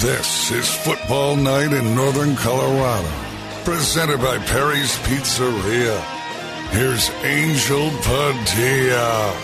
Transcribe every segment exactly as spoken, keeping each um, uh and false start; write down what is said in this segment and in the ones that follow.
This is Football Night in Northern Colorado, presented by Perry's Pizzeria. Here's Angel Padilla.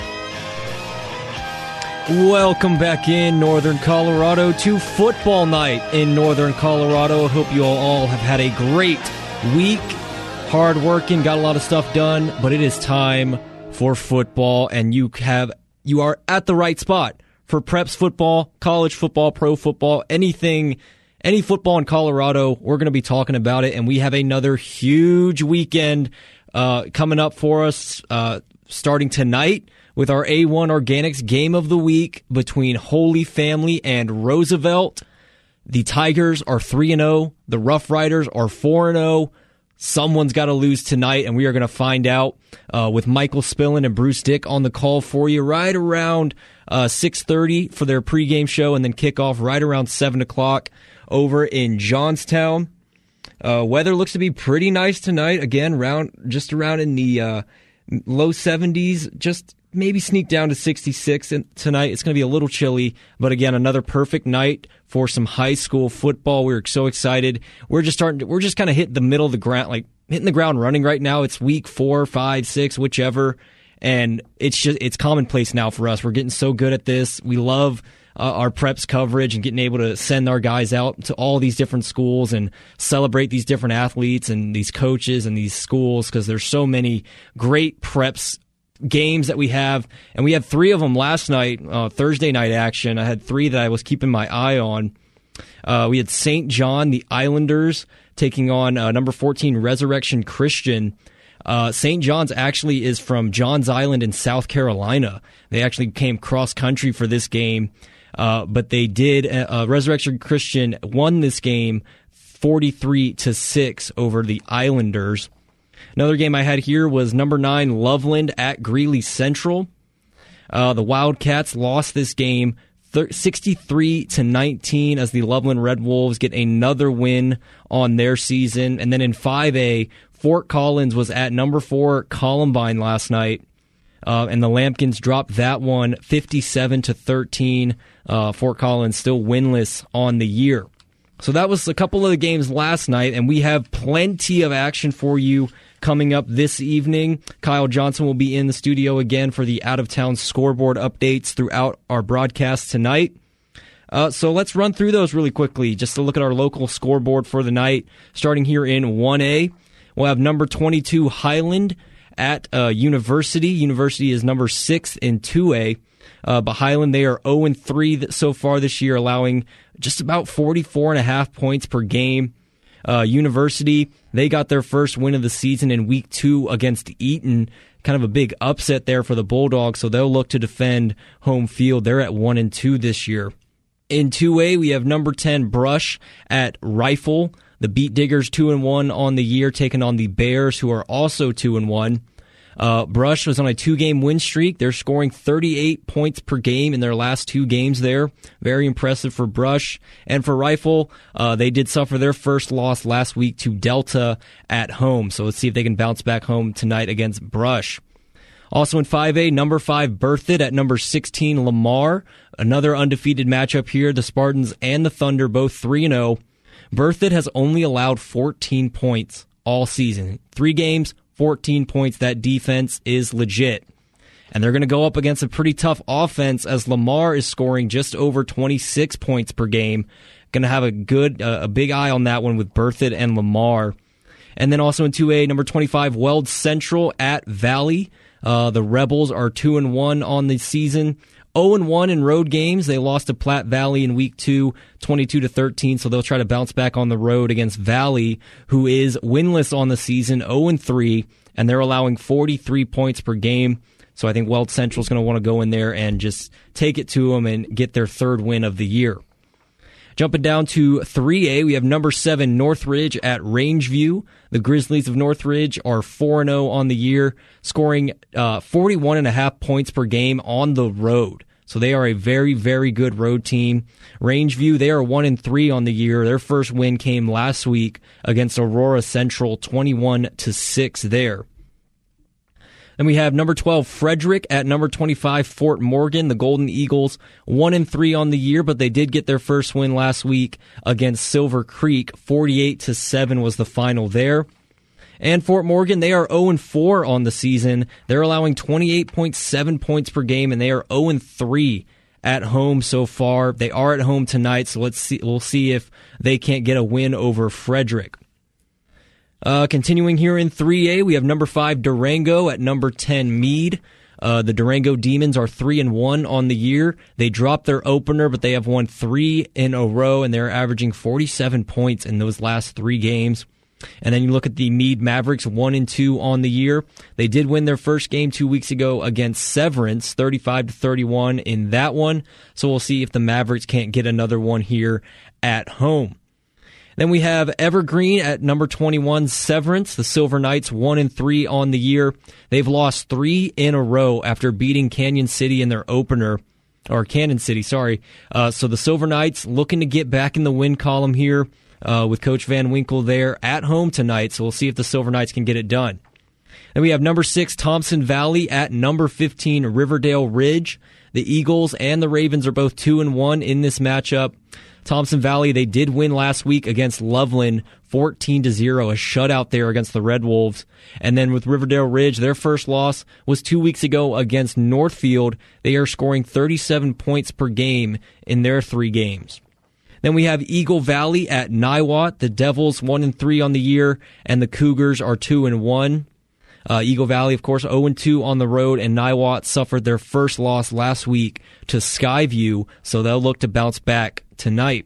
Welcome back in Northern Colorado to Football Night in Northern Colorado. I hope you all, all have had a great week. Hard working, got a lot of stuff done, but it is time for football, and you have you are at the right spot for Preps football, college football, pro football, anything, any football in Colorado. We're going to be talking about it, and we have another huge weekend uh, coming up for us, uh, starting tonight with our A one Organics Game of the Week between Holy Family and Roosevelt. The Tigers are three and oh. The Rough Riders are four and oh. Someone's got to lose tonight, and we are going to find out uh, with Michael Spillin and Bruce Dick on the call for you right around uh, six thirty for their pregame show, and then kickoff right around seven o'clock over in Johnstown. Uh, weather looks to be pretty nice tonight. Again, round just around in the uh, low seventies, just maybe sneak down to sixty-six tonight. It's going to be a little chilly, but again, another perfect night for some high school football. We're so excited. We're just starting to, we're just kind of hitting the middle of the ground, like hitting the ground running right now. It's week four, five, six, whichever, and it's just it's commonplace now for us. We're getting so good at this. We love uh, our preps coverage and getting able to send our guys out to all these different schools and celebrate these different athletes and these coaches and these schools, because there's so many great preps games that we have, and we had three of them last night, uh, Thursday night action. I had three that I was keeping my eye on. Uh, we had Saint John, the Islanders, taking on uh, number fourteen, Resurrection Christian. Uh, Saint John's actually is from Johns Island in South Carolina. They actually came cross-country for this game, uh, but they did. Uh, Resurrection Christian won this game forty-three to six over the Islanders. Another game I had here was number nine, Loveland at Greeley Central. Uh, the Wildcats lost this game sixty-three to nineteen as the Loveland Red Wolves get another win on their season. And then in five A, Fort Collins was at number four, Columbine last night. Uh, and the Lampkins dropped that one fifty-seven to thirteen. Uh, Fort Collins still winless on the year. So that was a couple of the games last night, and we have plenty of action for you coming up this evening. Kyle Johnson will be in the studio again for the out-of-town scoreboard updates throughout our broadcast tonight. Uh, so let's run through those really quickly, just to look at our local scoreboard for the night. Starting here in one A, we'll have number twenty-two, Highland at uh, University. University is number six in two A. Uh, but Highland, they are oh and three so far this year, allowing just about forty-four and a half points per game. Uh, University, they got their first win of the season in week two against Eaton. Kind of a big upset there for the Bulldogs, so they'll look to defend home field. They're at one and two this year. In two A, we have number ten, Brush at Rifle. The Beat Diggers two and one on the year, taking on the Bears, who are also two and one. Uh, Brush was on a two-game win streak. They're scoring thirty-eight points per game in their last two games there. Very impressive for Brush. And for Rifle, uh, they did suffer their first loss last week to Delta at home. So let's see if they can bounce back home tonight against Brush. Also in five A, number five, Berthoud at number sixteen, Lamar. Another undefeated matchup here. The Spartans and the Thunder both three and oh. Berthoud has only allowed fourteen points all season. Three games, fourteen points. That defense is legit. And they're going to go up against a pretty tough offense as Lamar is scoring just over twenty-six points per game. Going to have a good, uh, a big eye on that one with Berthoud and Lamar. And then also in two A, number twenty-five, Weld Central at Valley. Uh, the Rebels are two and one on the season. oh and one in road games. They lost to Platte Valley in week two, twenty-two to thirteen, so they'll try to bounce back on the road against Valley, who is winless on the season, oh and three, and they're allowing forty-three points per game. So I think Weld Central's going to want to go in there and just take it to them and get their third win of the year. Jumping down to three A, we have number seven, Northridge at Rangeview. The Grizzlies of Northridge are four and oh on the year, scoring uh, forty-one and a half points per game on the road. So they are a very, very good road team. Rangeview, they are one and three on the year. Their first win came last week against Aurora Central, twenty-one to six there. Then we have number twelve, Frederick, at number twenty-five, Fort Morgan. The Golden Eagles, one and three on the year, but they did get their first win last week against Silver Creek. forty-eight to seven was the final there. And Fort Morgan, they are oh and four on the season. They're allowing twenty-eight point seven points per game, and they are oh and three at home so far. They are at home tonight, so let's see. We'll see if they can't get a win over Frederick. Uh, continuing here in three A, we have number five, Durango, at number ten, Meade. Uh, the Durango Demons are three and one on the year. They dropped their opener, but they have won three in a row, and they're averaging forty-seven points in those last three games. And then you look at the Meade Mavericks, one and two on the year. They did win their first game two weeks ago against Severance, thirty-five to thirty-one in that one. So we'll see if the Mavericks can't get another one here at home. Then we have Evergreen at number twenty-one, Severance. The Silver Knights, one and three on the year. They've lost three in a row after beating Canyon City in their opener, or Cannon City, sorry. Uh, so the Silver Knights looking to get back in the win column here uh, with Coach Van Winkle there at home tonight. So we'll see if the Silver Knights can get it done. Then we have number six, Thompson Valley, at number fifteen, Riverdale Ridge. The Eagles and the Ravens are both two and one in this matchup. Thompson Valley, they did win last week against Loveland, fourteen to zero, a shutout there against the Red Wolves. And then with Riverdale Ridge, their first loss was two weeks ago against Northfield. They are scoring thirty-seven points per game in their three games. Then we have Eagle Valley at Niwot. The Devils, one and three on the year, and the Cougars are two and one. Uh, Eagle Valley, of course, oh and two on the road, and Niwot suffered their first loss last week to Skyview, so they'll look to bounce back tonight.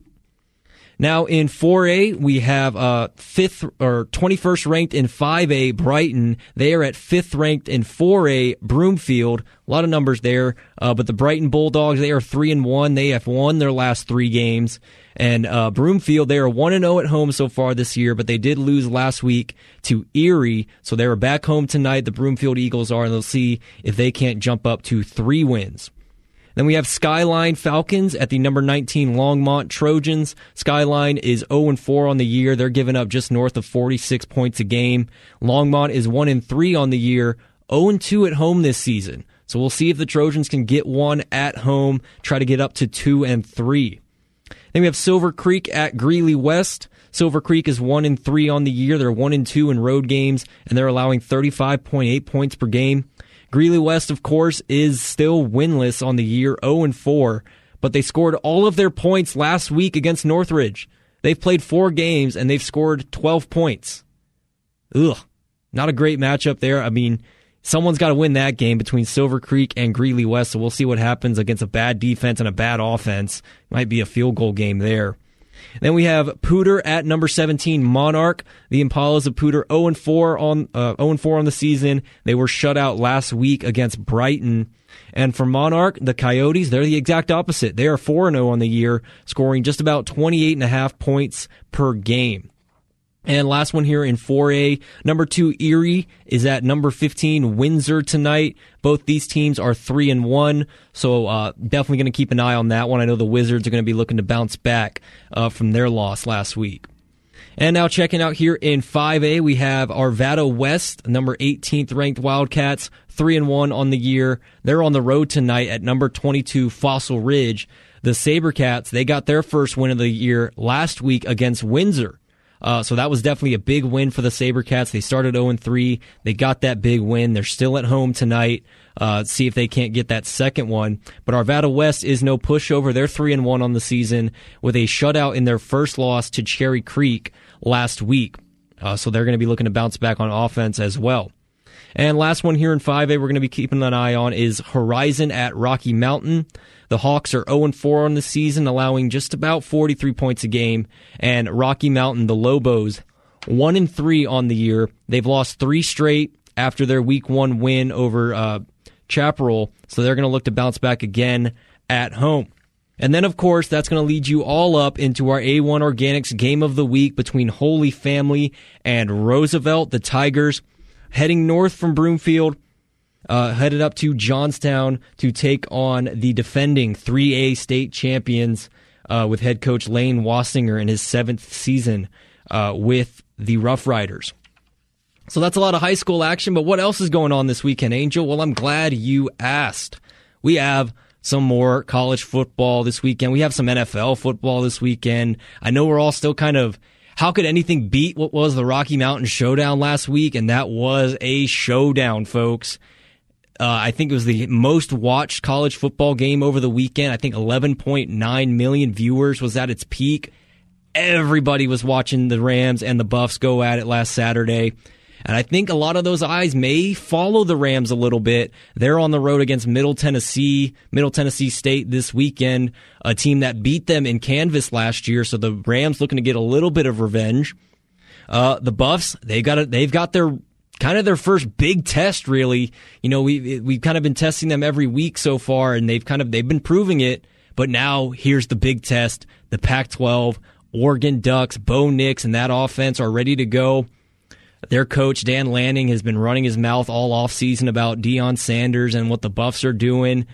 Now in four A, we have uh, fifth or twenty-first ranked in five A, Brighton. They are at fifth ranked in four A, Broomfield. A lot of numbers there, uh, but the Brighton Bulldogs, they are three and one. They have won their last three games. And uh, Broomfield, they are one and oh at home so far this year, but they did lose last week to Erie, so they are back home tonight. The Broomfield Eagles are, and they'll see if they can't jump up to three wins. Then we have Skyline Falcons at the number nineteen Longmont Trojans. Skyline is oh and four on the year. They're giving up just north of forty-six points a game. Longmont is one and three on the year, oh and two at home this season. So we'll see if the Trojans can get one at home, try to get up to two and three. Then we have Silver Creek at Greeley West. Silver Creek is one and three on the year. They're one and two in road games, and they're allowing thirty-five point eight points per game. Greeley West, of course, is still winless on the year, oh and four, but they scored all of their points last week against Northridge. They've played four games, and they've scored twelve points. Ugh, not a great matchup there. I mean, someone's got to win that game between Silver Creek and Greeley West, so we'll see what happens against a bad defense and a bad offense. Might be a field goal game there. Then we have Pooter at number seventeen, Monarch. The Impalas of Pooter oh and four on uh, oh and four on the season. They were shut out last week against Brighton. And for Monarch, the Coyotes, they're the exact opposite. They are four and oh on the year, scoring just about twenty-eight point five points per game. And last one here in four A, number two, Erie, is at number fifteen, Windsor tonight. Both these teams are three and one, so uh, definitely going to keep an eye on that one. I know the Wizards are going to be looking to bounce back uh, from their loss last week. And now checking out here in five A, we have Arvada West, number eighteenth ranked Wildcats, three and one on the year. They're on the road tonight at number twenty-two, Fossil Ridge. The Sabercats, they got their first win of the year last week against Windsor. Uh, so that was definitely a big win for the Sabercats. They started oh and three. They got that big win. They're still at home tonight. Uh, see if they can't get that second one. But Arvada West is no pushover. They're three and one on the season with a shutout in their first loss to Cherry Creek last week. Uh, so they're going to be looking to bounce back on offense as well. And last one here in five A we're going to be keeping an eye on is Horizon at Rocky Mountain. The Hawks are oh and four on the season, allowing just about forty-three points a game. And Rocky Mountain, the Lobos, one and three on the year. They've lost three straight after their week one win over uh, Chaparral, so they're going to look to bounce back again at home. And then, of course, that's going to lead you all up into our A one Organics Game of the Week between Holy Family and Roosevelt. The Tigers heading north from Broomfield, uh, headed up to Johnstown to take on the defending three A state champions uh, with head coach Lane Wassinger in his seventh season uh, with the Rough Riders. So that's a lot of high school action, but what else is going on this weekend, Angel? Well, I'm glad you asked. We have some more college football this weekend. We have some N F L football this weekend. I know we're all still kind of, how could anything beat what was the Rocky Mountain Showdown last week? And that was a showdown, folks. Uh, I think it was the most watched college football game over the weekend. I think eleven point nine million viewers was at its peak. Everybody was watching the Rams and the Buffs go at it last Saturday. And I think a lot of those eyes may follow the Rams a little bit. They're on the road against Middle Tennessee, Middle Tennessee State this weekend, a team that beat them in Canvas last year. So the Rams looking to get a little bit of revenge. Uh, the Buffs, they got a, they've got their kind of their first big test, really. You know, we we've kind of been testing them every week so far, and they've kind of they've been proving it. But now here's the big test: the Pac twelve, Oregon Ducks, Bo Nix, and that offense are ready to go. Their coach, Dan Lanning, has been running his mouth all offseason about Deion Sanders and what the Buffs are doing.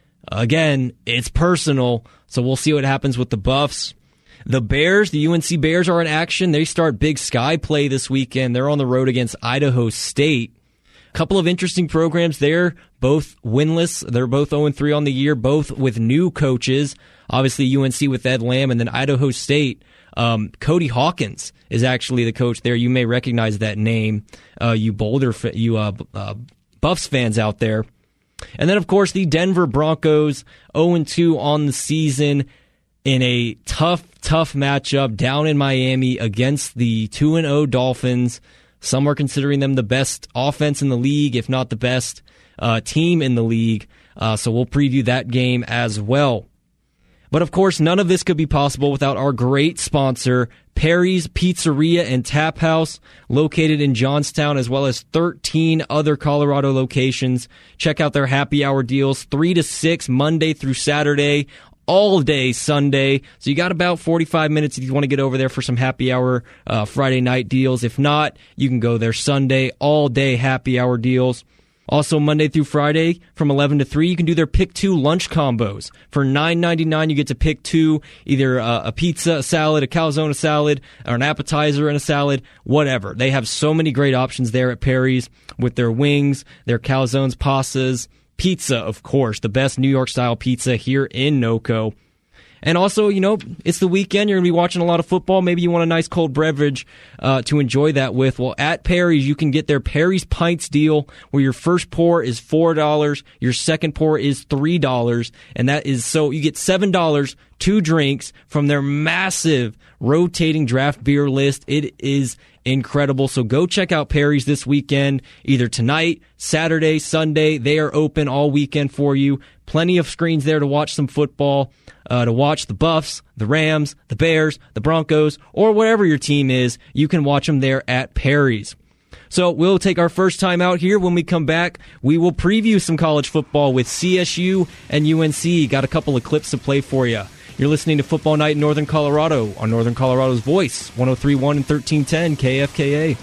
Again, it's personal, so we'll see what happens with the Buffs. The Bears, the U N C Bears are in action. They start Big Sky play this weekend. They're on the road against Idaho State. A couple of interesting programs there, both winless. They're both oh and three on the year, both with new coaches. Obviously, U N C with Ed Lamb, and then Idaho State. Um, Cody Hawkins is actually the coach there. You may recognize that name, uh, you Boulder, you uh, uh, Buffs fans out there. And then, of course, the Denver Broncos, oh and two on the season in a tough, tough matchup down in Miami against the two and oh Dolphins. Some are considering them the best offense in the league, if not the best uh, team in the league. Uh, so we'll preview that game as well. But of course, none of this could be possible without our great sponsor, Perry's Pizzeria and Tap House, located in Johnstown, as well as thirteen other Colorado locations. Check out their happy hour deals, three to six, Monday through Saturday, all day Sunday. So you got about forty-five minutes if you want to get over there for some happy hour uh, Friday night deals. If not, you can go there Sunday, all day happy hour deals. Also, Monday through Friday from eleven to three, you can do their Pick Two lunch combos. For nine ninety-nine, you get to pick two, either uh, a pizza, a salad, a calzone salad, or an appetizer and a salad, whatever. They have so many great options there at Perry's with their wings, their calzones, pastas, pizza, of course, the best New York-style pizza here in NoCo. And also, you know, it's the weekend. You're going to be watching a lot of football. Maybe you want a nice cold beverage uh, to enjoy that with. Well, at Perry's, you can get their Perry's Pints deal, where your first pour is four dollars, your second pour is three dollars, and that is so you get seven dollars, two drinks from their massive rotating draft beer list. It is incredible. So go check out Perry's this weekend, either tonight, Saturday, Sunday. They are open all weekend for you. Plenty of screens there to watch some football, uh, to watch the Buffs, the Rams, the Bears, the Broncos, or whatever your team is. You can watch them there at Perry's. So we'll take our first time out here. When we come back, we will preview some college football with C S U and U N C. Got a couple of clips to play for you. You're listening to Football Night in Northern Colorado on Northern Colorado's Voice, one oh three point one and thirteen ten K F K A.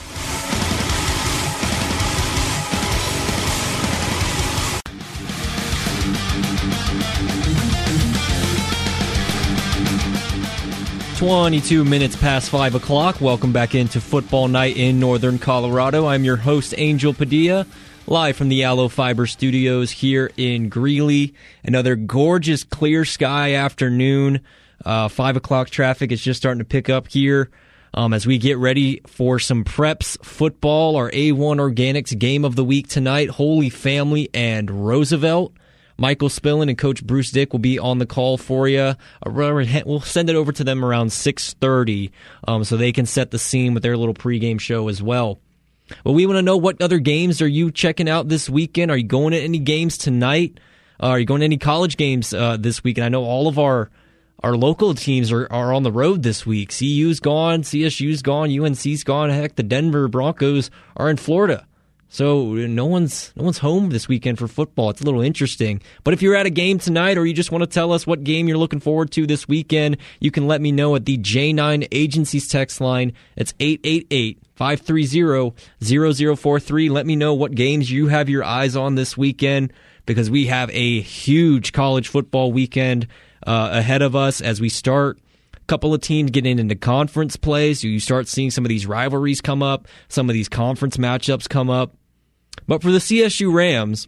twenty-two minutes past five o'clock. Welcome back into Football Night in Northern Colorado. I'm your host, Angel Padilla, live from the Aloe Fiber Studios here in Greeley. Another gorgeous clear sky afternoon. Uh, five o'clock traffic is just starting to pick up here um, as we get ready for some Preps football. Our A one Organics game of the week tonight, Holy Family and Roosevelt. Michael Spillin and Coach Bruce Dick will be on the call for you. We'll send it over to them around six thirty um, so they can set the scene with their little pregame show as well. But we want to know, what other games are you checking out this weekend? Are you going to any games tonight? Uh, are you going to any college games uh, this weekend? I know all of our our local teams are, are on the road this week. C U's gone, C S U's gone, U N C's gone. Heck, the Denver Broncos are in Florida. So no one's no one's home this weekend for football. It's a little interesting. But if you're at a game tonight, or you just want to tell us what game you're looking forward to this weekend, you can let me know at the J nine Agencies text line. It's eight eight eight, five three zero, zero zero four three. Let me know what games you have your eyes on this weekend, because we have a huge college football weekend uh, ahead of us as we start couple of teams getting into conference play, so you start seeing some of these rivalries come up, some of these conference matchups come up. But for the C S U Rams,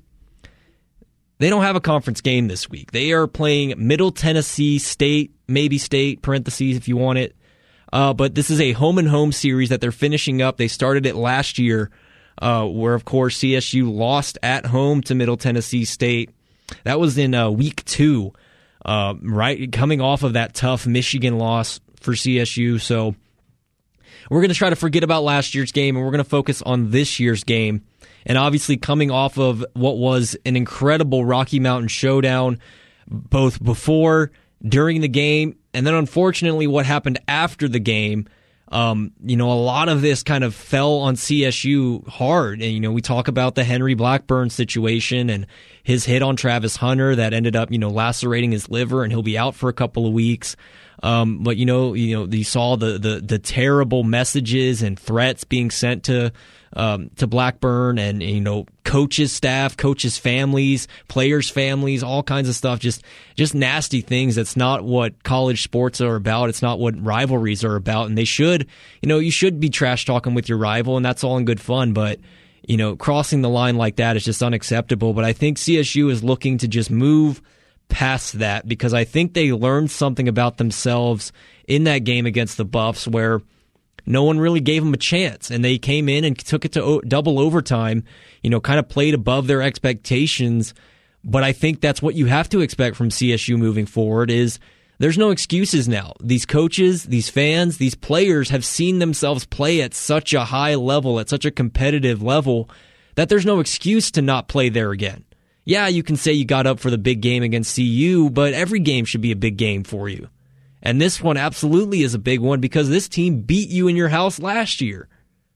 they don't have a conference game this week. They are playing Middle Tennessee State, maybe State, parentheses if you want it. Uh, but this is a home-and-home series that they're finishing up. They started it last year, uh, where, of course, C S U lost at home to Middle Tennessee State. That was in uh, week two, uh, right, coming off of that tough Michigan loss for C S U. So we're going to try to forget about last year's game, and we're going to focus on this year's game. And obviously coming off of what was an incredible Rocky Mountain showdown, both before, during the game, and then unfortunately what happened after the game. Um, you know, a lot of this kind of fell on C S U hard. And, you know, we talk about the Henry Blackburn situation and his hit on Travis Hunter that ended up, you know, lacerating his liver, and he'll be out for a couple of weeks. Um, but, you know, you know, you saw the, the, the terrible messages and threats being sent to Um, to Blackburn, and, you know, coaches, staff, coaches' families, players' families, all kinds of stuff. Just, just nasty things. That's not what college sports are about. It's not what rivalries are about. And they should, you know, you should be trash talking with your rival, and that's all in good fun. But, you know, crossing the line like that is just unacceptable. But I think C S U is looking to just move past that, because I think they learned something about themselves in that game against the Buffs, where no one really gave them a chance, and they came in and took it to o- double overtime, you know, kind of played above their expectations. But I think that's what you have to expect from C S U moving forward is there's no excuses now. These coaches, these fans, these players have seen themselves play at such a high level, at such a competitive level, that there's no excuse to not play there again. Yeah, you can say you got up for the big game against C U, but every game should be a big game for you. And this one absolutely is a big one because this team beat you in your house last year.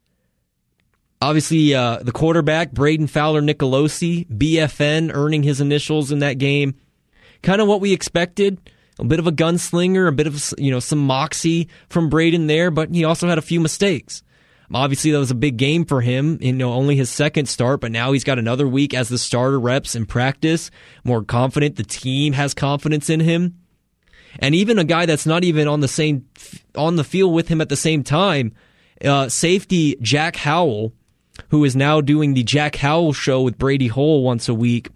Obviously, uh, the quarterback, Braden Fowler-Nicolosi, B F N, earning his initials in that game. Kind of what we expected. A bit of a gunslinger, a bit of, you know, some moxie from Braden there, but he also had a few mistakes. Obviously, that was a big game for him. You know, only his second start, but now he's got another week as the starter reps in practice. More confident. The team has confidence in him. And even a guy that's not even on the same on the field with him at the same time, uh, safety Jack Howell, who is now doing the Jack Howell Show with Brady Hole once a week.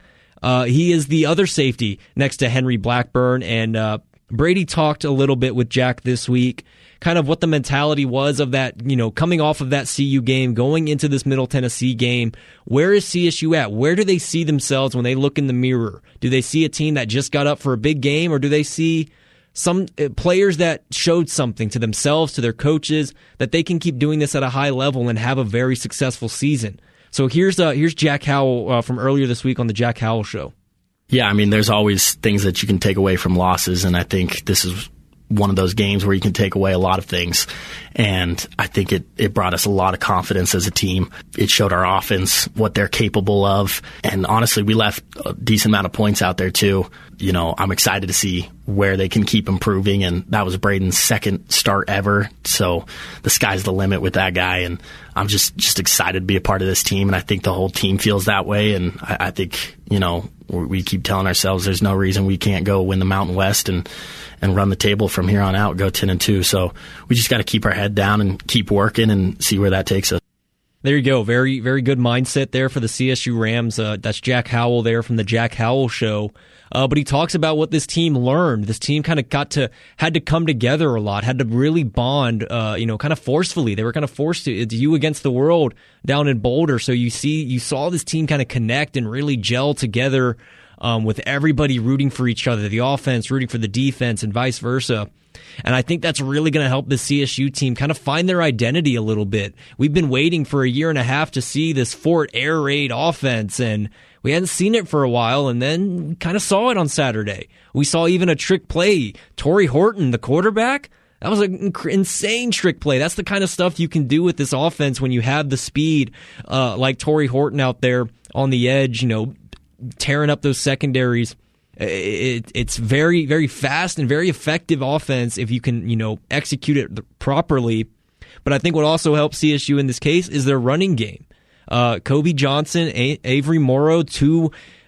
Uh, he is the other safety next to Henry Blackburn, and uh, Brady talked a little bit with Jack this week, kind of what the mentality was of that, you know, coming off of that C U game, going into this Middle Tennessee game. Where is C S U at? Where do they see themselves when they look in the mirror? Do they see a team that just got up for a big game, or do they see some players that showed something to themselves, to their coaches, that they can keep doing this at a high level and have a very successful season? So here's uh, here's Jack Howell uh, from earlier this week on the Jack Howell Show. Yeah, I mean, there's always things that you can take away from losses, and I think this is one of those games where you can take away a lot of things. And I think it, it brought us a lot of confidence as a team. It showed our offense what they're capable of. And honestly, we left a decent amount of points out there too. You know, I'm excited to see where they can keep improving. And that was Braden's second start ever. So the sky's the limit with that guy. And I'm just, just excited to be a part of this team. And I think the whole team feels that way. And I, I think, you know, we keep telling ourselves there's no reason we can't go win the Mountain West and, and run the table from here on out, go ten and two. So we just got to keep our head down and keep working and see where that takes us. There you go. Very, very good mindset there for the C S U Rams. Uh, that's Jack Howell there from the Jack Howell Show. Uh, but he talks about what this team learned. This team kind of got to, had to come together a lot, had to really bond, uh, you know, kind of forcefully. They were kind of forced to, it's you against the world down in Boulder. So you see, you saw this team kind of connect and really gel together, um, with everybody rooting for each other, the offense rooting for the defense and vice versa. And I think that's really going to help the C S U team kind of find their identity a little bit. We've been waiting for a year and a half to see this Fort Air Raid offense, and we hadn't seen it for a while, and then we kind of saw it on Saturday. We saw even a trick play. Torrey Horton, the quarterback, that was an insane trick play. That's the kind of stuff you can do with this offense when you have the speed, uh, like Torrey Horton out there on the edge, you know, tearing up those secondaries. It, it's very, very fast and very effective offense if you can, you know, execute it properly. But I think what also helps C S U in this case is their running game. Uh, Kobe Johnson, A- Avery Morrow, two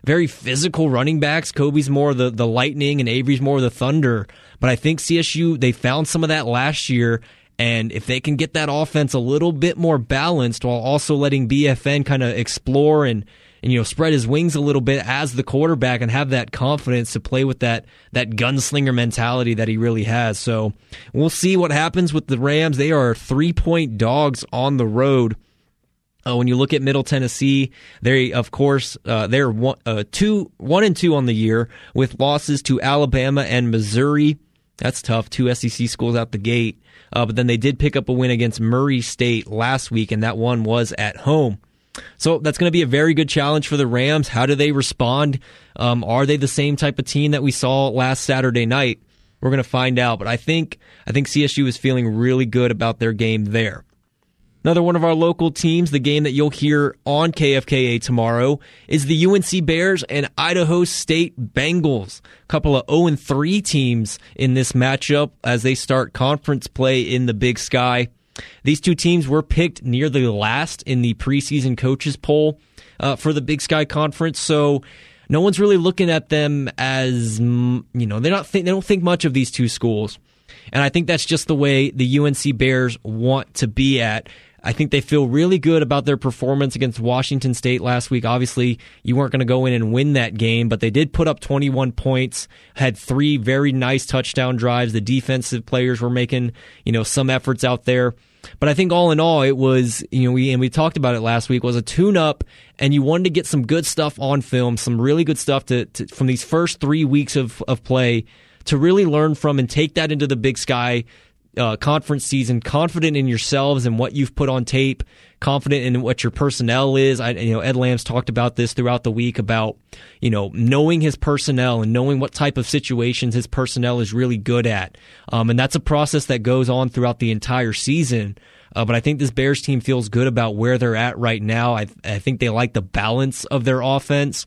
very physical running backs. Kobe's more the, the Lightning and Avery's more the Thunder. But I think C S U, they found some of that last year. And if they can get that offense a little bit more balanced while also letting B F N kind of explore and, and you know spread his wings a little bit as the quarterback and have that confidence to play with that that gunslinger mentality that he really has. So we'll see what happens with the Rams. They are three-point dogs on the road. Uh, when you look at Middle Tennessee, they of course uh, they're one, uh, two, one and two on the year with losses to Alabama and Missouri. That's tough. Two S E C schools out the gate. Uh, but then they did pick up a win against Murray State last week, and that one was at home. So that's going to be a very good challenge for the Rams. How do they respond? Um, are they the same type of team that we saw last Saturday night? We're going to find out. But I think I think C S U is feeling really good about their game there. Another one of our local teams, the game that you'll hear on K F K A tomorrow, is the U N C Bears and Idaho State Bengals. A couple of oh and three teams in this matchup as they start conference play in the Big Sky. These two teams were picked near the last in the preseason coaches poll uh, for the Big Sky Conference, so no one's really looking at them as, you know, they're not th- they don't think much of these two schools. And I think that's just the way the U N C Bears want to be at. I think they feel really good about their performance against Washington State last week. Obviously, you weren't going to go in and win that game, but they did put up twenty-one points, had three very nice touchdown drives. The defensive players were making, you know, some efforts out there. But I think all in all, it was, you know, we and we talked about it last week, was a tune-up, and you wanted to get some good stuff on film, some really good stuff to, to from these first three weeks of, of play to really learn from and take that into the Big Sky Uh, conference season, confident in yourselves and what you've put on tape, confident in what your personnel is. I, you know, Ed Lamb's talked about this throughout the week about, you know, knowing his personnel and knowing what type of situations his personnel is really good at. Um, and that's a process that goes on throughout the entire season. Uh, but I think this Bears team feels good about where they're at right now. I, I think they like the balance of their offense.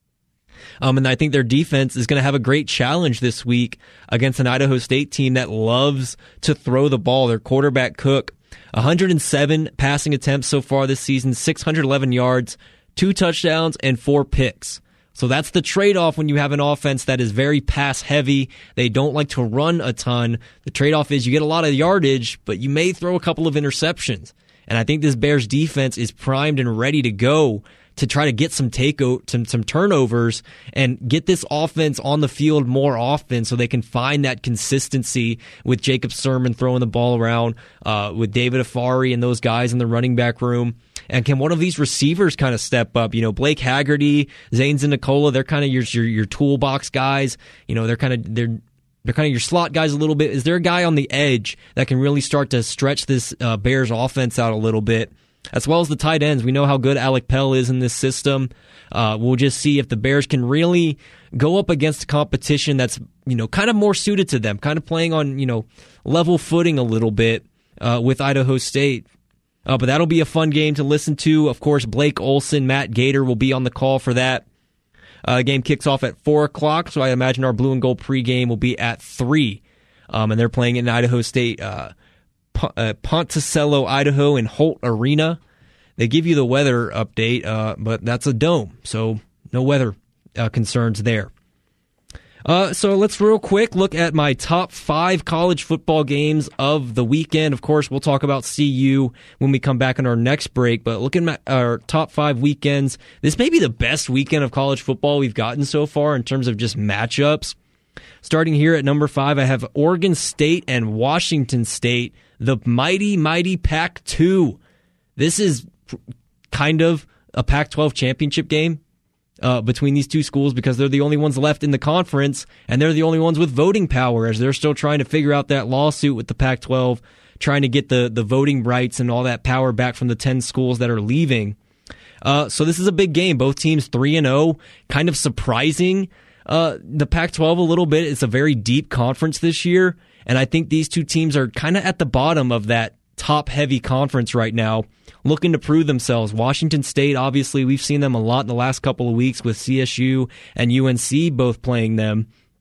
Um, and I think their defense is going to have a great challenge this week against an Idaho State team that loves to throw the ball. Their quarterback, Cook, one hundred seven passing attempts so far this season, six hundred eleven yards, two touchdowns, and four picks. So that's the trade-off when you have an offense that is very pass-heavy. They don't like to run a ton. The trade-off is you get a lot of yardage, but you may throw a couple of interceptions. And I think this Bears defense is primed and ready to go to try to get some take some, some turnovers and get this offense on the field more often so they can find that consistency with Jacob Sermon throwing the ball around, uh, with David Afari and those guys in the running back room. And can one of these receivers kind of step up? You know, Blake Haggerty, Zane Zinicola, they're kind of your, your your toolbox guys. You know, they're kind of they're they're kind of your slot guys a little bit. Is there a guy on the edge that can really start to stretch this uh, Bears offense out a little bit? As well as the tight ends. We know how good Alec Pell is in this system. Uh, we'll just see if the Bears can really go up against a competition that's, you know, kind of more suited to them, kind of playing on, you know, level footing a little bit uh, with Idaho State. Uh, but that'll be a fun game to listen to. Of course, Blake Olson, Matt Gator will be on the call for that. Uh, the game kicks off at four o'clock, so I imagine our Blue and Gold pregame will be at three. Um, and they're playing in Idaho State uh Uh, Ponticello, Idaho, and Holt Arena. They give you the weather update, uh, but that's a dome, so no weather uh, concerns there. Uh, so let's real quick look at my top five college football games of the weekend. Of course, we'll talk about C U when we come back in our next break, but looking at our top five weekends, this may be the best weekend of college football we've gotten so far in terms of just matchups. Starting here at number five, I have Oregon State and Washington State, the mighty, mighty Pac two. This is kind of a Pac twelve championship game uh, between these two schools because they're the only ones left in the conference, and they're the only ones with voting power as they're still trying to figure out that lawsuit with the Pac twelve, trying to get the, the voting rights and all that power back from the ten schools that are leaving. Uh, so this is a big game. Both teams three and oh, kind of surprising. Uh, the Pac twelve a little bit. It's a very deep conference this year, and I think these two teams are kind of at the bottom of that top-heavy conference right now, looking to prove themselves. Washington State, obviously, we've seen them a lot in the last couple of weeks with C S U and U N C both playing them.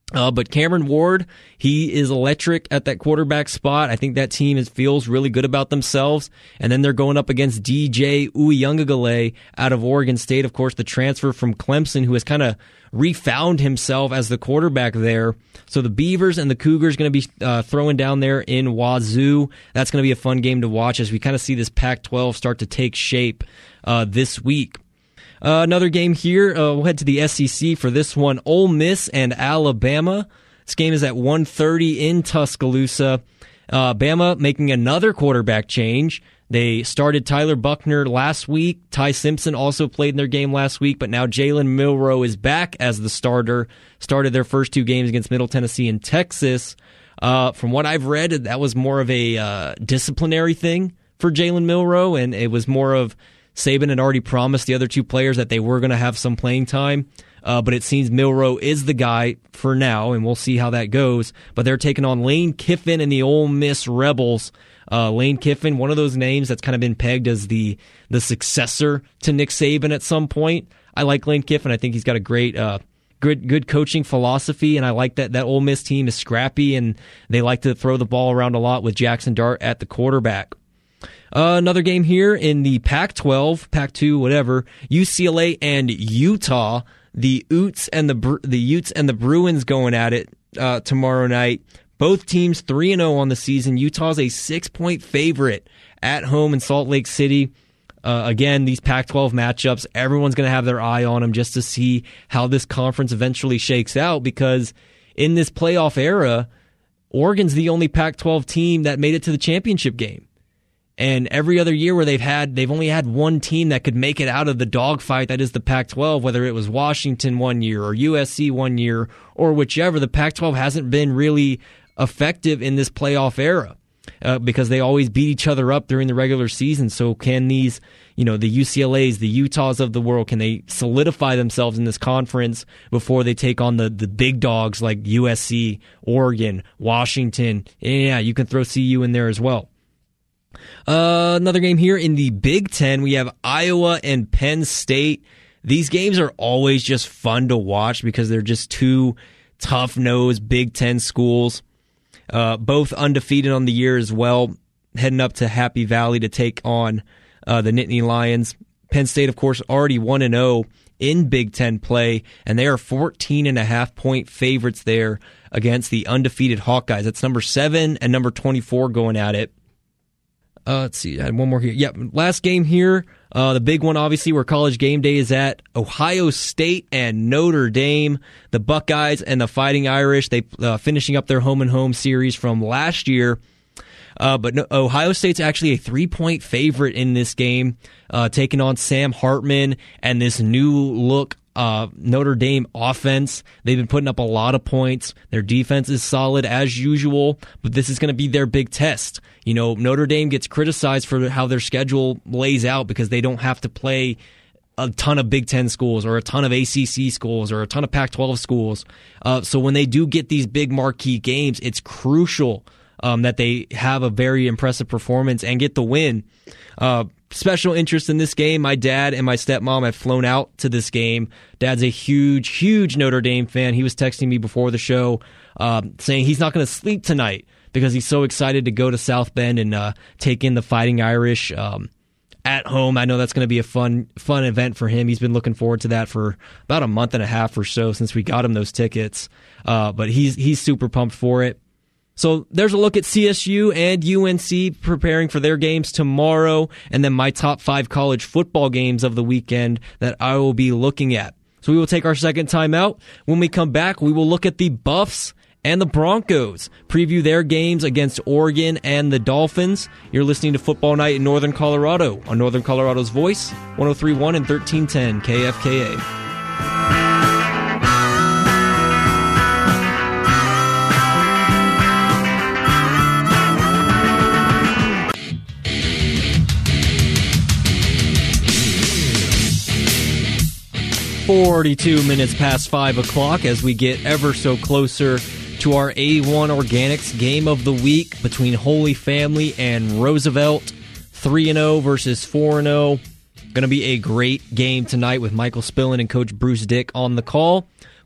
Uh, but Cameron Ward, he is electric at that quarterback spot. I think that team is, feels really good about themselves. And then they're going up against D J Uiagalelei out of Oregon State. Of course, the transfer from Clemson, who has kind of refound himself as the quarterback there. So the Beavers and the Cougars going to be uh, throwing down there in Wazoo. That's going to be a fun game to watch as we kind of see this Pac twelve start to take shape uh, this week. Uh, another game here. Uh, we'll head to the S E C for this one. Ole Miss and Alabama. This game is at one thirty in Tuscaloosa. Uh, Bama making another quarterback change. They started Tyler Buckner last week. Ty Simpson also played in their game last week, but now Jalen Milroe is back as the starter. Started their first two games against Middle Tennessee and Texas. Uh, from what I've read, that was more of a uh, disciplinary thing for Jalen Milroe, and it was more of Saban had already promised the other two players that they were going to have some playing time, uh, but it seems Milroe is the guy for now, and we'll see how that goes. But they're taking on Lane Kiffin and the Ole Miss Rebels. Uh, Lane Kiffin, one of those names that's kind of been pegged as the the successor to Nick Saban at some point. I like Lane Kiffin. I think he's got a great uh, good good coaching philosophy, and I like that that Ole Miss team is scrappy, and they like to throw the ball around a lot with Jackson Dart at the quarterback. Uh, another game here in the Pac twelve, Pac two, whatever. U C L A and Utah. The Utes and the the Utes and the Bruins going at it uh, tomorrow night. Both teams three and oh on the season. Utah's a six-point favorite at home in Salt Lake City. Uh, again, these Pac twelve matchups, everyone's going to have their eye on them just to see how this conference eventually shakes out, because in this playoff era, Oregon's the only Pac twelve team that made it to the championship game. And every other year where they've had, they've only had one team that could make it out of the dogfight that is the Pac twelve, whether it was Washington one year or U S C one year or whichever. The Pac twelve hasn't been really effective in this playoff era uh, because they always beat each other up during the regular season. So can these, you know, the U C L As, the Utahs of the world, can they solidify themselves in this conference before they take on the, the big dogs like U S C, Oregon, Washington? Yeah, you can throw C U in there as well. Uh, another game here in the Big Ten. We have Iowa and Penn State. These games are always just fun to watch because they're just two tough-nosed Big Ten schools. Uh, both undefeated on the year as well, heading up to Happy Valley to take on uh, the Nittany Lions. Penn State, of course, already one and oh in Big Ten play, and they are fourteen and a half point favorites there against the undefeated Hawkeyes. That's number seven and number twenty-four going at it. Uh, let's see, I had one more here. Yep, last game here, uh, the big one, obviously, where College Game Day is at. Ohio State and Notre Dame. The Buckeyes and the Fighting Irish, they uh, finishing up their home and home series from last year. Uh, but no, Ohio State's actually a three-point favorite in this game, uh, taking on Sam Hartman and this new look uh, Notre Dame offense. They've been putting up a lot of points. Their defense is solid as usual, but this is going to be their big test. You know, Notre Dame gets criticized for how their schedule lays out because they don't have to play a ton of Big Ten schools or a ton of A C C schools or a ton of Pac twelve schools. Uh, so when they do get these big marquee games, it's crucial um, that they have a very impressive performance and get the win. Uh, special interest in this game, my dad and my stepmom have flown out to this game. Dad's a huge, huge Notre Dame fan. He was texting me before the show uh, saying he's not going to sleep tonight because he's so excited to go to South Bend and uh, take in the Fighting Irish um, at home. I know that's going to be a fun fun event for him. He's been looking forward to that for about a month and a half or so since we got him those tickets. Uh, but he's he's super pumped for it. So there's a look at C S U and U N C preparing for their games tomorrow, and then my top five college football games of the weekend that I will be looking at. So we will take our second time out. When we come back, we will look at the Buffs and the Broncos, preview their games against Oregon and the Dolphins. You're listening to Football Night in Northern Colorado on Northern Colorado's Voice, one oh three point one and thirteen ten K F K A. forty-two minutes past five o'clock as we get ever so closer to our A one Organics game of the week between Holy Family and Roosevelt. three and oh versus four and oh. Going to be a great game tonight with Michael Spillane and Coach Bruce Dick on the call. Of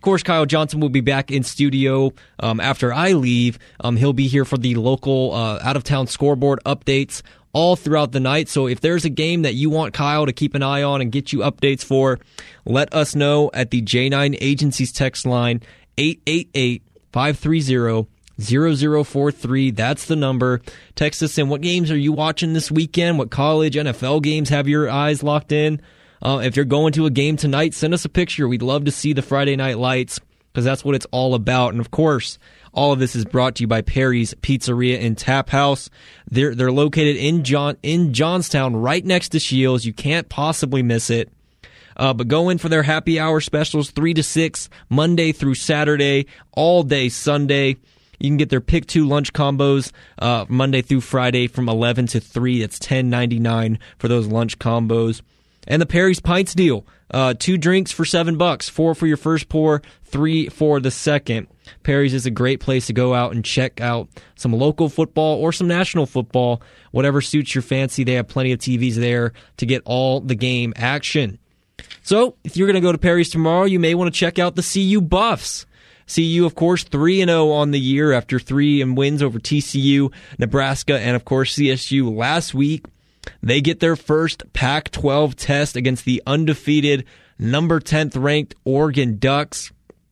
course, Kyle Johnson will be back in studio um, after I leave. Um, he'll be here for the local uh, out-of-town scoreboard updates all throughout the night. So if there's a game that you want Kyle to keep an eye on and get you updates for, let us know at the J nine Agencies text line, eight eight eight, five three zero, zero zero four three. That's the number. Text us in. What games are you watching this weekend? What college, N F L games have your eyes locked in? Uh, if you're going to a game tonight, send us a picture. We'd love to see the Friday Night Lights, because that's what it's all about. And of course, all of this is brought to you by Perry's Pizzeria and Tap House. They're they're located in John in Johnstown, right next to Shields. You can't possibly miss it. Uh, but go in for their happy hour specials, three to six, Monday through Saturday, all day Sunday. You can get their Pick Two lunch combos uh, Monday through Friday from eleven to three. That's ten ninety-nine for those lunch combos. And the Perry's Pints deal. Uh, two drinks for seven bucks. Four for your first pour, three for the second. Perry's is a great place to go out and check out some local football or some national football. Whatever suits your fancy. They have plenty of T Vs there to get all the game action. So, if you're going to go to Perry's tomorrow, you may want to check out the C U Buffs. C U, of course, three and oh on the year after three and wins over T C U, Nebraska, and, of course, C S U last week. They get their first Pac twelve test against the undefeated number tenth ranked Oregon Ducks,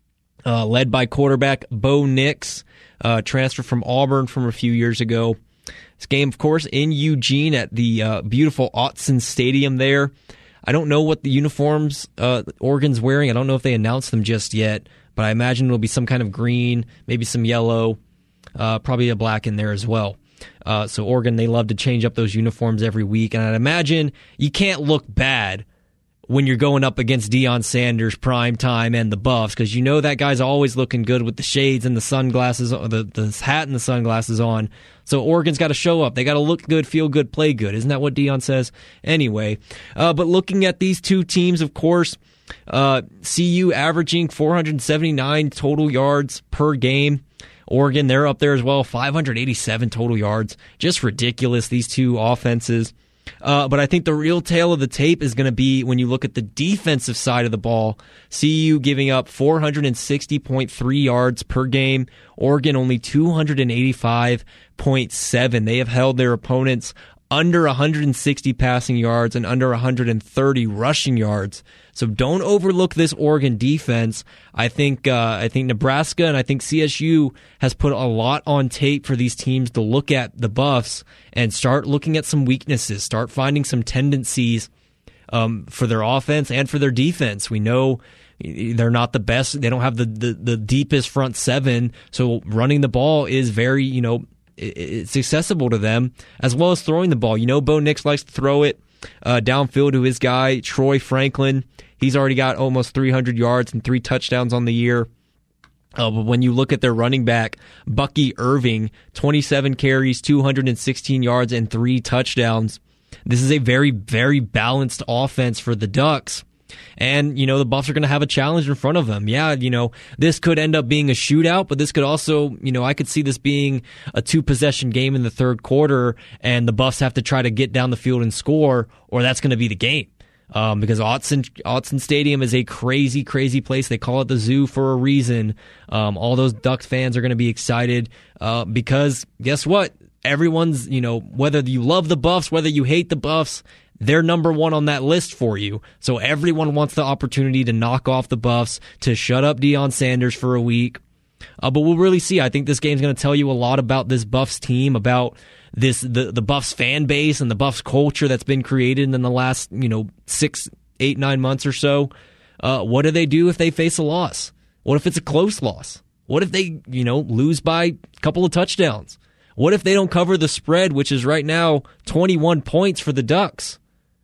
uh, led by quarterback Bo Nix, uh, transfer from Auburn from a few years ago. This game, of course, in Eugene at the uh, beautiful Autzen Stadium there. I don't know what the uniforms uh, Oregon's wearing. I don't know if they announced them just yet, but I imagine it'll be some kind of green, maybe some yellow, uh, probably a black in there as well. Uh, so Oregon, they love to change up those uniforms every week, and I'd imagine you can't look bad when you're going up against Deion Sanders, prime time, and the Buffs, because you know that guy's always looking good with the shades and the sunglasses, the, the hat and the sunglasses on. So Oregon's got to show up. They got to look good, feel good, play good. Isn't that what Deion says? Anyway, uh, but looking at these two teams, of course, uh, C U averaging four hundred seventy-nine total yards per game. Oregon, they're up there as well, five hundred eighty-seven total yards. Just ridiculous, these two offenses. Uh, but I think the real tale of the tape is going to be when you look at the defensive side of the ball. C U giving up four hundred sixty point three yards per game. Oregon only two hundred eighty-five point seven. They have held their opponents under one hundred sixty passing yards and under one hundred thirty rushing yards. So don't overlook this Oregon defense. I think uh, I think Nebraska and I think C S U has put a lot on tape for these teams to look at the Buffs and start looking at some weaknesses, start finding some tendencies um, for their offense and for their defense. We know they're not the best. They don't have the, the, the deepest front seven, so running the ball is very, you know, it's accessible to them, as well as throwing the ball. You know, Bo Nix likes to throw it uh, downfield to his guy, Troy Franklin. He's already got almost three hundred yards and three touchdowns on the year. Uh, but when you look at their running back, Bucky Irving, twenty-seven carries, two hundred sixteen yards, and three touchdowns. This is a very, very balanced offense for the Ducks. And, you know, the Buffs are going to have a challenge in front of them. Yeah, you know, this could end up being a shootout, but this could also, you know, I could see this being a two-possession game in the third quarter, and the Buffs have to try to get down the field and score, or that's going to be the game. Um, because Autzen, Autzen Stadium is a crazy, crazy place. They call it the zoo for a reason. Um, all those Ducks fans are going to be excited uh, because, guess what? Everyone's, you know, whether you love the Buffs, whether you hate the Buffs, they're number one on that list for you. So everyone wants the opportunity to knock off the Buffs, to shut up Deion Sanders for a week. Uh, but we'll really see. I think this game's going to tell you a lot about this Buffs team, about this the, the Buffs fan base and the Buffs culture that's been created in the last, you know, six, eight, nine months or so. Uh, what do they do if they face a loss? What if it's a close loss? What if they, you know, lose by a couple of touchdowns? What if they don't cover the spread, which is right now twenty-one points for the Ducks?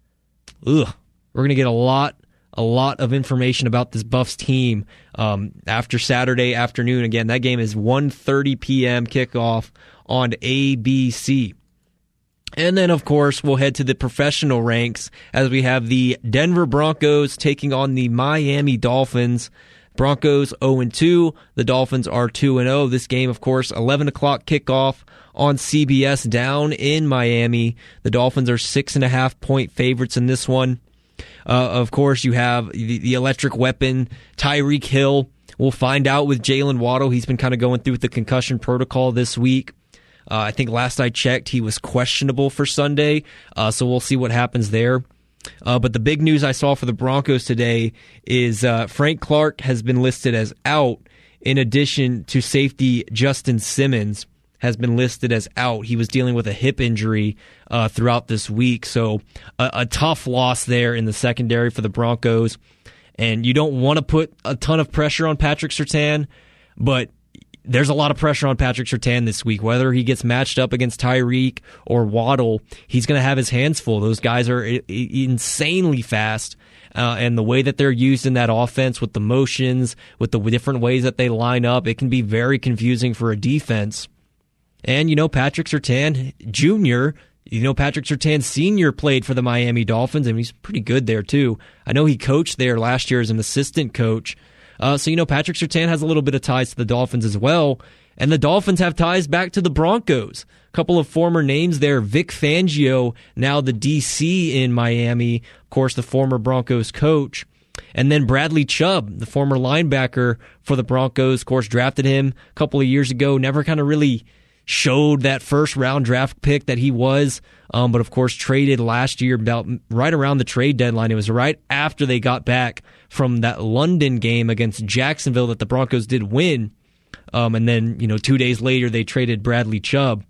Ugh. We're going to get a lot, a lot of information about this Buffs team um, after Saturday afternoon. Again, that game is one thirty p.m. kickoff on A B C. And then, of course, we'll head to the professional ranks as we have the Denver Broncos taking on the Miami Dolphins. Broncos oh and two. The Dolphins are two and oh. This game, of course, eleven o'clock kickoff on C B S down in Miami. The Dolphins are six and a half point favorites in this one. Uh, of course, you have the, the electric weapon, Tyreek Hill, We'll find out with Jalen Waddle. He's been kind of going through the concussion protocol this week. Uh, I think last I checked, he was questionable for Sunday, uh, so we'll see what happens there. Uh, but the big news I saw for the Broncos today is uh, Frank Clark has been listed as out, in addition to safety Justin Simmons has been listed as out. He was dealing with a hip injury uh, throughout this week, so a, a tough loss there in the secondary for the Broncos. And you don't want to put a ton of pressure on Patrick Surtain, but there's a lot of pressure on Patrick Surtain this week. Whether he gets matched up against Tyreek or Waddle, he's going to have his hands full. Those guys are I- I- insanely fast, uh, and the way that they're used in that offense with the motions, with the different ways that they line up, it can be very confusing for a defense. And, you know, Patrick Surtain Junior, you know, Patrick Surtain Senior played for the Miami Dolphins, and he's pretty good there, too. I know he coached there last year as an assistant coach. Uh, so, you know, Patrick Surtain has a little bit of ties to the Dolphins as well. And the Dolphins have ties back to the Broncos. A couple of former names there. Vic Fangio, now the D C in Miami, of course, the former Broncos coach. And then Bradley Chubb, the former linebacker for the Broncos, of course, drafted him a couple of years ago. Never kind of really showed that first round draft pick that he was, um, but of course traded last year about right around the trade deadline. It was right after they got back from that London game against Jacksonville that the Broncos did win, um, and then you know two days later they traded Bradley Chubb.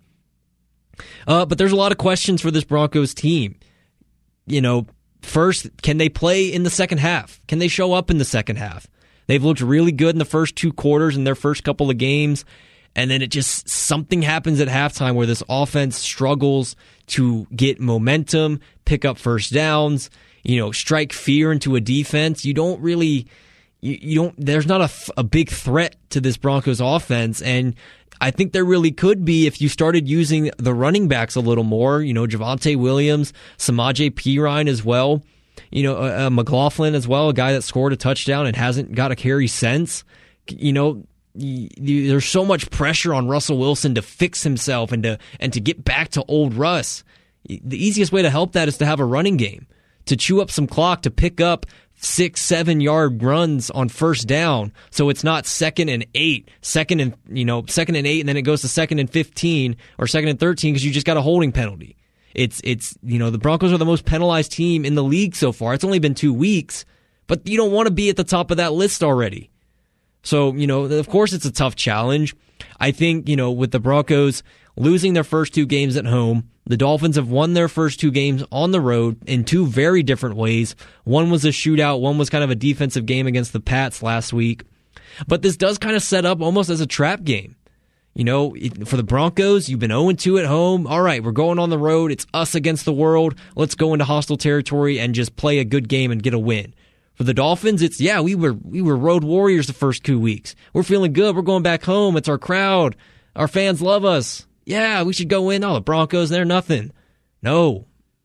Uh, but there's a lot of questions for this Broncos team. You know, first, can they play in the second half? Can they show up in the second half? They've looked really good in the first two quarters in their first couple of games. And then it just, something happens at halftime where this offense struggles to get momentum, pick up first downs, you know, strike fear into a defense. You don't really, you, you don't, there's not a, a big threat to this Broncos offense. And I think there really could be if you started using the running backs a little more, you know, Javonte Williams, Samaje Perine as well, you know, uh, uh, McLaughlin as well, a guy that scored a touchdown and hasn't got a carry since, you know. There's so much pressure on Russell Wilson to fix himself and to and to get back to old Russ. The easiest way to help that is to have a running game, to chew up some clock, to pick up six, seven yard runs on first down. So it's not second and eight, second and you know second and eight, and then it goes to second and fifteen or second and thirteen because you just got a holding penalty. It's it's you know the Broncos are the most penalized team in the league so far. It's only been two weeks, but you don't want to be at the top of that list already. So, you know, of course it's a tough challenge. I think, you know, with the Broncos losing their first two games at home, the Dolphins have won their first two games on the road in two very different ways. One was a shootout, one was kind of a defensive game against the Pats last week. But this does kind of set up almost as a trap game. You know, for the Broncos, you've been oh and two at home. All right, we're going on the road. It's us against the world. Let's go into hostile territory and just play a good game and get a win. For the Dolphins, it's, yeah, we were we were road warriors the first two weeks. We're feeling good. We're going back home. It's our crowd. Our fans love us. Yeah, we should go in. Oh, the Broncos, they're nothing. No.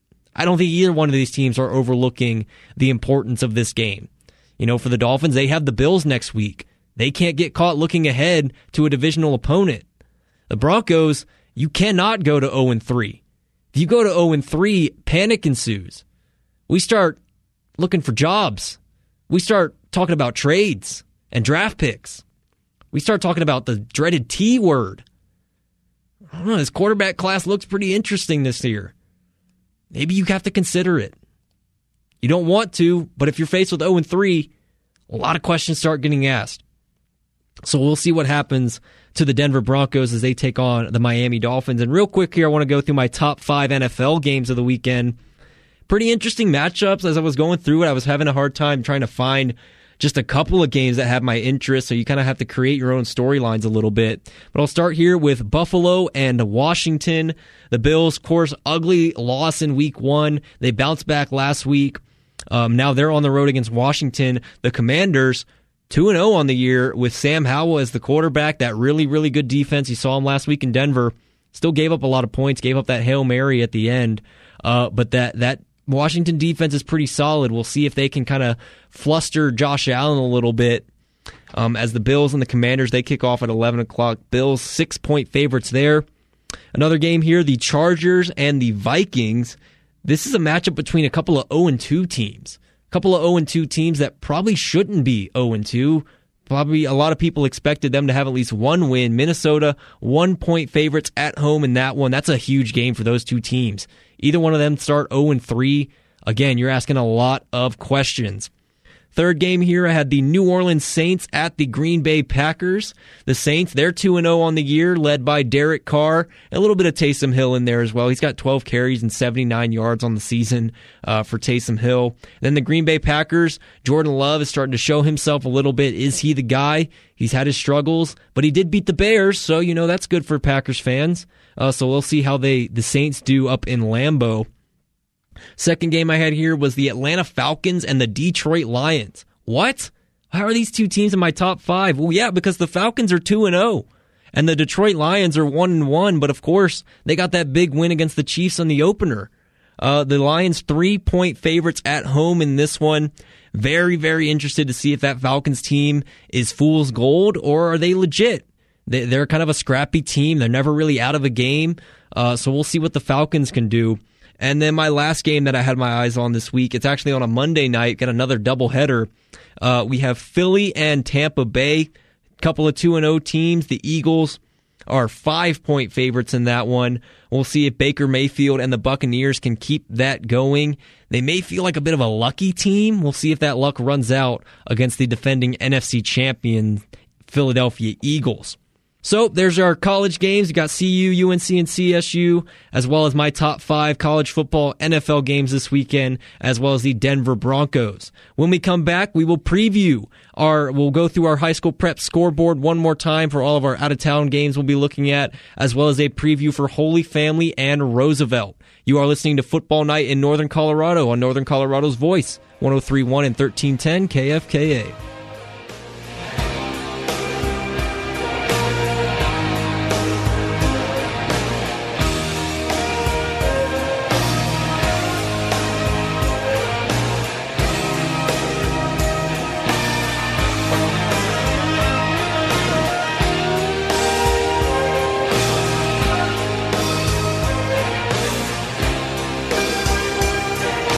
I don't think either one of these teams are overlooking the importance of this game. You know, for the Dolphins, they have the Bills next week. They can't get caught looking ahead to a divisional opponent. The Broncos, you cannot go to oh and three. If you go to oh and three, panic ensues. We start looking for jobs. We start talking about trades and draft picks. We start talking about the dreaded T word. I don't know, this quarterback class looks pretty interesting this year. Maybe you have to consider it. You don't want to, but if you're faced with oh and three, a lot of questions start getting asked. So we'll see what happens to the Denver Broncos as they take on the Miami Dolphins. And real quick here, I want to go through my top five N F L games of the weekend. Pretty interesting matchups. As I was going through it, I was having a hard time trying to find just a couple of games that have my interest, so you kind of have to create your own storylines a little bit. But I'll start here with Buffalo and Washington. The Bills, of course, ugly loss in week one. They bounced back last week. Um, now they're on the road against Washington. The Commanders, two and oh on the year with Sam Howell as the quarterback. That really, really good defense. You saw him last week in Denver. Still gave up a lot of points, gave up that Hail Mary at the end. Uh, but that that Washington defense is pretty solid. We'll see if they can kind of fluster Josh Allen a little bit um, as the Bills and the Commanders, they kick off at eleven o'clock. Bills, six-point favorites there. Another game here, the Chargers and the Vikings. This is a matchup between a couple of oh and two teams. A couple of oh and two teams that probably shouldn't be oh and two. Probably a lot of people expected them to have at least one win. Minnesota, one-point favorites at home in that one. That's a huge game for those two teams. Either one of them start oh and three. Again, you're asking a lot of questions. Third game here, I had the New Orleans Saints at the Green Bay Packers. The Saints, they're two and oh on the year, led by Derek Carr. A little bit of Taysom Hill in there as well. He's got twelve carries and seventy-nine yards on the season uh, for Taysom Hill. Then the Green Bay Packers, Jordan Love is starting to show himself a little bit. Is he the guy? He's had his struggles, but he did beat the Bears, so you know that's good for Packers fans. Uh, so we'll see how they the Saints do up in Lambeau. Second game I had here was the Atlanta Falcons and the Detroit Lions. What? How are these two teams in my top five? Well, yeah, because the Falcons are two and oh, and the Detroit Lions are one and one, but of course, they got that big win against the Chiefs on the opener. Uh, the Lions three-point favorites at home in this one. Very, very interested to see if that Falcons team is fool's gold, or are they legit? They, they're kind of a scrappy team. They're never really out of a game, uh, so we'll see what the Falcons can do. And then my last game that I had my eyes on this week, it's actually on a Monday night, got another doubleheader. Uh, we have Philly and Tampa Bay, a couple of two and oh teams. The Eagles are five-point favorites in that one. We'll see if Baker Mayfield and the Buccaneers can keep that going. They may feel like a bit of a lucky team. We'll see if that luck runs out against the defending N F C champion Philadelphia Eagles. So there's our college games. You got C U, U N C, and C S U, as well as my top five college football N F L games this weekend, as well as the Denver Broncos. When we come back, we will preview our, we'll go through our high school prep scoreboard one more time for all of our out-of-town games we'll be looking at, as well as a preview for Holy Family and Roosevelt. You are listening to Football Night in Northern Colorado on Northern Colorado's Voice, one oh three point one and thirteen ten K F K A.